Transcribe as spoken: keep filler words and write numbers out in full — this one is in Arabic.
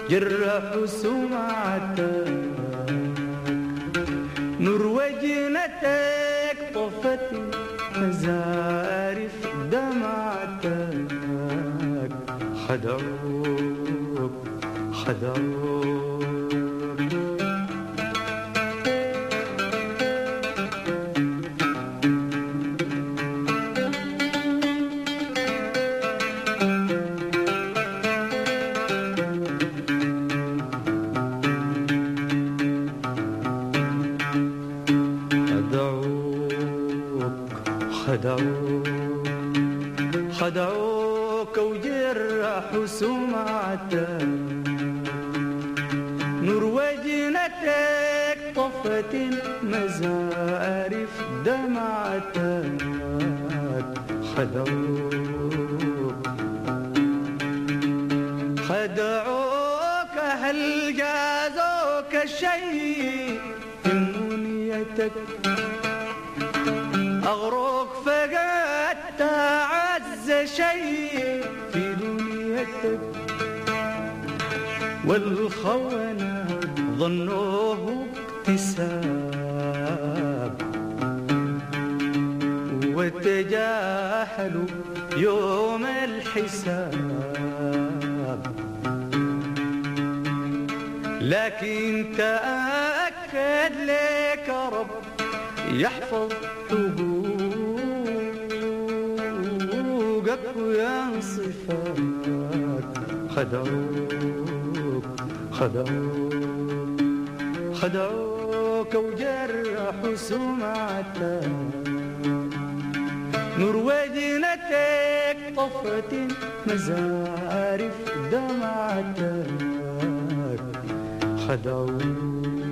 جرحوا سمعتك نور وجنتك طفت مزارف دمعتك خدعوك خدعوك خدعوك خدعوك وجرحوا سمعتك نور وجنتك طفت مزارف دمعتك خدعوك خدعوك هل جازوك شيء في منيتك أغروك فقدت أعز شيء في دنيتك والخونة ظنوه اكتساب وتجاهلوا يوم الحساب لكن تأكد لك رب يحفظ حقوقك وينصفك خدعوك خدعوك خدعوك وجرحوا سمعتك نور وجنتك طفت مزارف دمعتك خدعوك